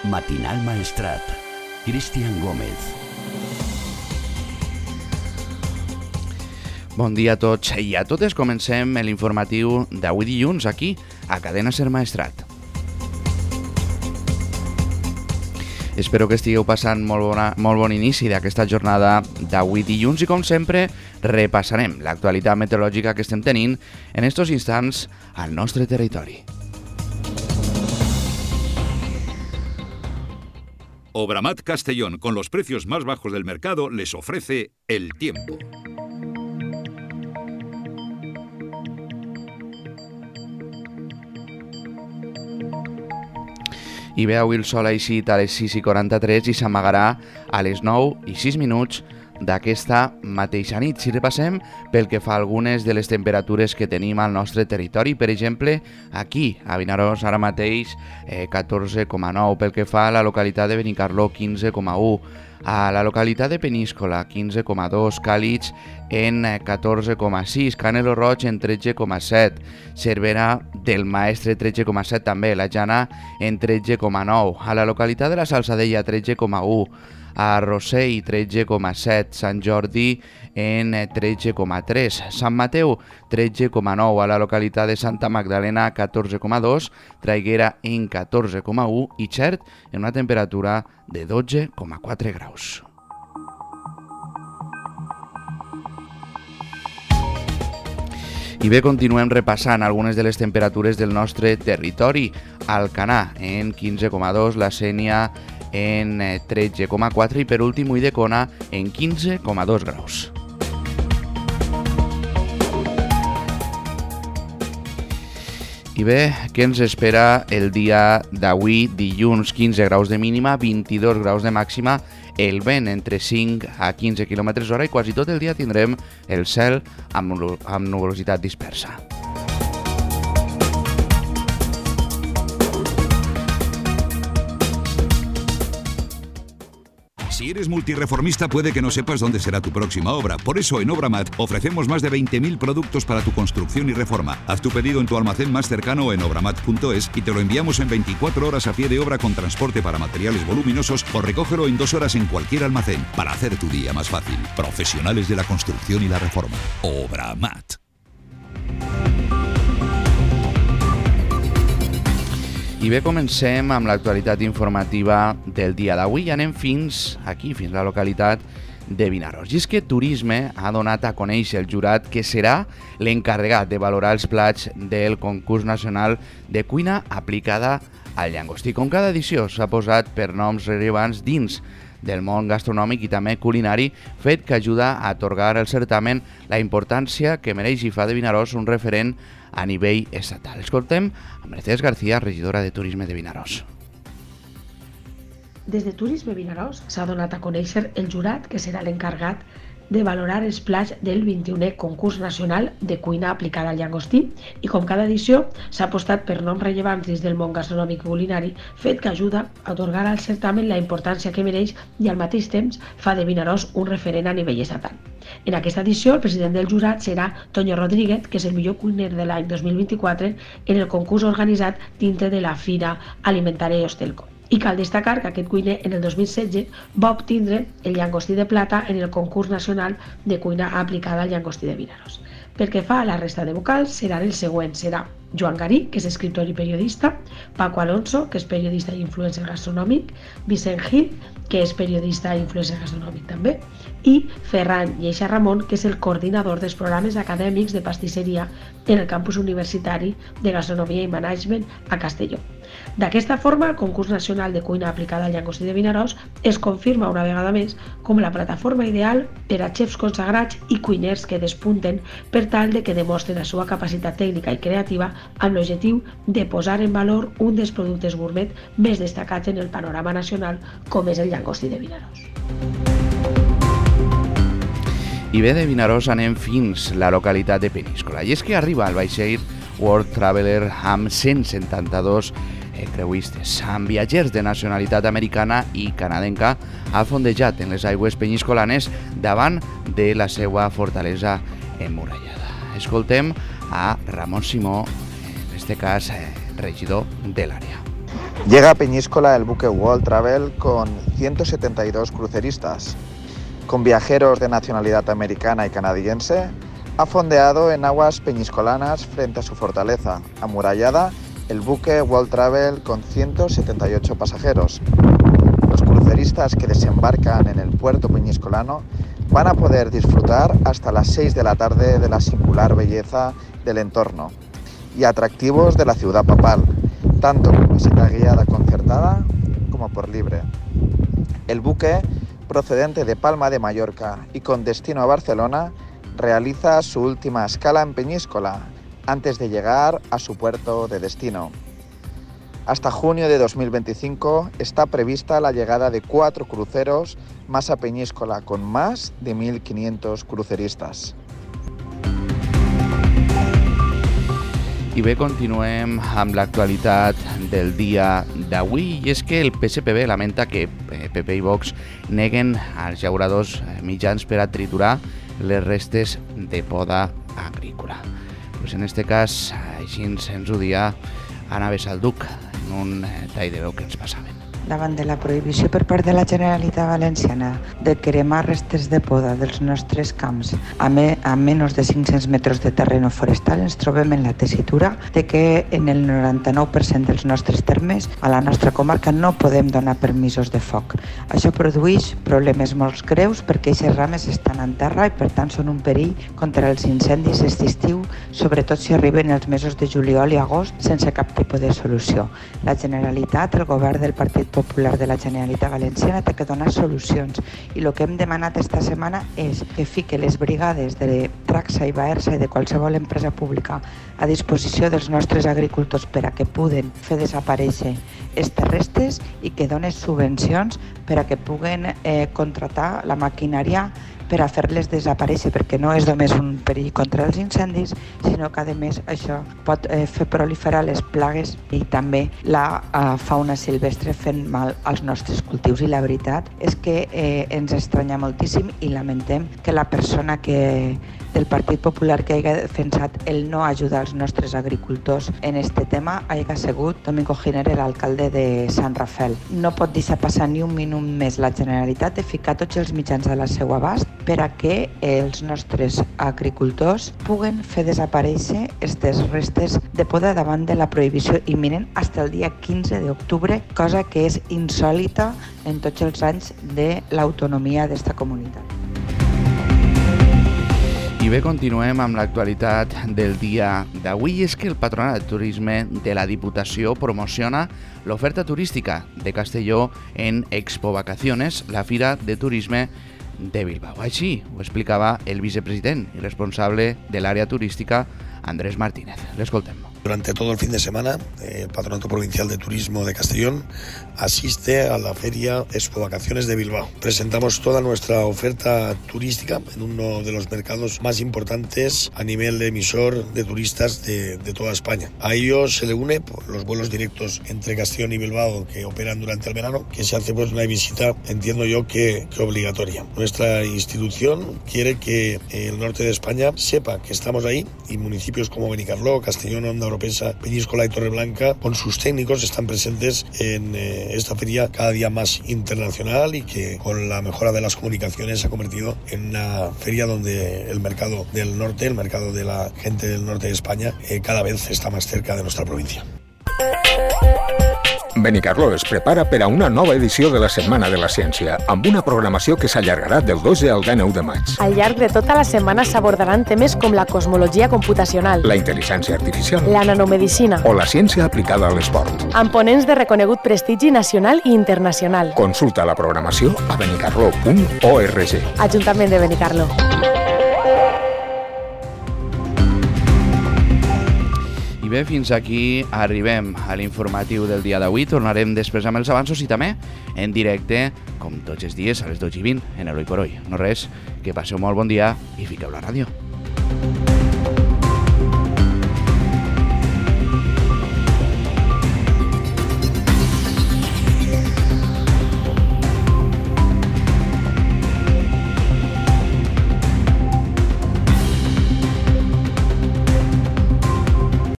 Matinal Maestrat. Cristian Gómez. Bon dia a tots i a totes. Comencem l'informatiu d'avui dilluns aquí, a Cadena Ser Maestrat. Espero que estigueu passant molt bon inici d'aquesta jornada d'avui dilluns i, com sempre, repassarem l'actualitat meteorològica que estem tenint en estos instants al nostre territori. Obramat Castellón, con los precios más bajos del mercado, les ofrece el tiempo. I bé, avui el sol ha eixit a les 6:43 i s'amagarà a les 9:06 d'aquesta mateixa nit. Si repassem pel que fa a algunes de les temperatures que tenim al nostre territori, per exemple, aquí a Vinaròs ara mateix 14,9, pel que fa a la localitat de Benicarló 15,1, a la localitat de Peníscola 15,2, Càlix en 14,6, Canelo Roig en 13,7, Cervera del Maestre 13,7 també, la Jana en 13,9, a la localitat de la Salzadella 13,1, a Rossell 13,7, Sant Jordi en 13,3, Sant Mateu 13,9, a la localitat de Santa Magdalena 14,2, Traiguera en 14,1 i Xert en una temperatura de 12,4 graus. I bé, continuem repassant algunes de les temperatures del nostre territori. Alcanar en 15,2, la Sénia en 13,4 i per últim Ulldecona en 15,2 graus. I bé, què ens espera el dia d'avui, dilluns? 15 graus de mínima, 22 graus de màxima, el vent entre 5 a 15 km/h i quasi tot el dia tindrem el cel amb nuvolositat dispersa. Si eres multireformista, puede que no sepas dónde será tu próxima obra. Por eso, en Obramat ofrecemos más de 20.000 productos para tu construcción y reforma. Haz tu pedido en tu almacén más cercano en obramat.es y te lo enviamos en 24 horas a pie de obra con transporte para materiales voluminosos o recógelo en 2 horas en cualquier almacén para hacer tu día más fácil. Profesionales de la construcción y la reforma. Obramat. I bé, comencem amb l'actualitat informativa del dia d'avui i anem fins a la localitat de Vinaròs. I és que Turisme ha donat a conèixer el jurat que serà l'encarregat de valorar els plats del concurs nacional de cuina aplicada al llangostí. Com cada edició s'ha posat per noms rellevants dins del món gastronòmic i també culinari, fet que ajuda a atorgar al certamen la importància que mereix i fa de Vinaròs un referent a nivell estatal. Escoltem a Mercedes García, regidora de Turisme de Vinaròs. Des de Turisme Vinaròs s'ha donat a conèixer el jurat que serà l'encarregat de valorar els plats del 21è concurs nacional de cuina aplicada al llangostí i, com cada edició, s'ha apostat per noms rellevants dins del món gastronòmic i culinari, fet que ajuda a atorgar al certamen la importància que mereix i al mateix temps fa de Vinaròs un referent a nivell estatal. En aquesta edició, el president del jurat serà Toño Rodríguez, que és el millor cuiner de l'any 2024 en el concurs organitzat dintre de la Fira Alimentària i Hostelco. I cal destacar que aquest cuiner en el 2016 va obtindre el llangostí de plata en el concurs nacional de cuina aplicada al llangostí de Vinaròs. Pel que fa a la resta de vocals, seran els següents. Serà Joan Garí, que és escriptor i periodista, Paco Alonso, que és periodista i influencer gastronòmic, Vicent Gil, que és periodista i influencer gastronòmic també, i Ferran Lleixa Ramon, que és el coordinador dels programes acadèmics de pastisseria en el campus universitari de Gastronomia i Management a Castelló. D'aquesta forma, el concurs nacional de cuina aplicada al llangostí de Vinaròs es confirma una vegada més com la plataforma ideal per a xefs consagrats i cuiners que despunten per tal de que demostren la seva capacitat tècnica i creativa amb l'objectiu de posar en valor un dels productes gourmet més destacats en el panorama nacional, com és el llangostí de Vinaròs. I bé, de Vinaròs anem fins a la localitat de Peníscola. I és que arriba el vaixell World Traveler amb 172 creuistes, amb viatgers de nacionalitat americana i canadenca, ha fondejat en les aigües penyiscolanes davant de la seva fortalesa emmurallada. Escoltem a Ramon Simó, en aquest cas regidor de l'àrea. Llega a Peñíscola el buque World Travel con 172 cruceristas. Con viajeros de nacionalidad americana y canadiense, ha fondeado en aguas peñiscolanas frente a su fortaleza, amurallada, el buque World Travel con 178 pasajeros. Los cruceristas que desembarcan en el puerto peñiscolano van a poder disfrutar hasta las 6 de la tarde de la singular belleza del entorno y atractivos de la ciudad papal, tanto con visita guiada concertada como por libre. El buque, procedente de Palma de Mallorca y con destino a Barcelona, realiza su última escala en Peñíscola antes de llegar a su puerto de destino. Hasta junio de 2025 está prevista la llegada de 4 cruceros más a Peñíscola, con más de 1.500 cruceristas. I bé, continuem amb l'actualitat del dia d'avui, i és que el PSPB lamenta que PP i Vox neguen als llauradors mitjans per a triturar les restes de poda agrícola. Pues en este cas, així ens ho dia Anna Besalduc en un tall de veu que ens passaven. Davant de la prohibició per part de la Generalitat Valenciana de cremar restes de poda dels nostres camps a menys de 500 metres de terreno forestal, ens trobem en la tessitura de que en el 99% dels nostres termes a la nostra comarca no podem donar permisos de foc. Això produeix problemes molt greus perquè aquestes rames estan en terra i per tant són un perill contra els incendis d'estiu, sobretot si arriben els mesos de juliol i agost sense cap tipus de solució. La Generalitat, el govern del Partit Popular de la Generalitat Valenciana té que donar solucions i el que hem demanat esta setmana és que fique les brigades de Traxa i Baersa i de qualsevol empresa pública a disposició dels nostres agricultors per a que puguen fer desaparèixer aquestes restes i que donen subvencions per a que puguen contratar la maquinària per a fer-les desaparèixer, perquè no és només un perill contra els incendis, sinó que a més això pot fer proliferar les plagues i també la fauna silvestre fent mal als nostres cultius. I la veritat és que ens estranya moltíssim i lamentem que la persona del Partit Popular que hagi defensat el no ajudar els nostres agricultors en este tema hagi sigut Domingo Giner, l'alcalde de Sant Rafel. No pot deixar passar ni un minut més la Generalitat de ficar tots els mitjans a la seva abast per a que els nostres agricultors puguen fer desaparèixer aquestes restes de poda davant de la prohibició imminent fins el dia 15 d'octubre, cosa que és insòlita en tots els anys de l'autonomia d'esta comunitat. I bé, continuem amb l'actualitat del dia d'avui. És que el Patronat de Turisme de la Diputació promociona l'oferta turística de Castelló en Expo Vacaciones, la Fira de Turisme de Bilbao. Així ho explicava el vicepresident i responsable de l'àrea turística, Andrés Martínez. L'escoltem. Durante todo el fin de semana, el Patronato Provincial de Turismo de Castellón asiste a la Feria Expo Vacaciones de Bilbao. Presentamos toda nuestra oferta turística en uno de los mercados más importantes a nivel de emisor de turistas de toda España. A ello se le une los vuelos directos entre Castellón y Bilbao que operan durante el verano, que se hace pues una visita, entiendo yo, que obligatoria. Nuestra institución quiere que el norte de España sepa que estamos ahí y municipios como Benicarló, Castellón, Onda Oropesa, Peñíscola y Torreblanca, con sus técnicos, están presentes en esta feria cada día más internacional y que con la mejora de las comunicaciones se ha convertido en una feria donde el mercado del norte, el mercado de la gente del norte de España, cada vez está más cerca de nuestra provincia. Benicarló es prepara per a una nova edició de la Setmana de la Ciència, amb una programació que s'allargarà del 12 al 19 de maig. Al llarg de tota la setmana s'abordaran temes com la cosmologia computacional, la intel·ligència artificial, la nanomedicina o la ciència aplicada a l'esport. Amb ponents de reconegut prestigi nacional i internacional. Consulta la programació a benicarló.org. Ajuntament de Benicarló. I bé, fins aquí arribem a l'informatiu del dia d'avui. Tornarem després amb els avanços i també en directe, com tots els dies, a les 12:20 en Eloi por Hoy. No res, que passeu molt bon dia i fiqueu la ràdio.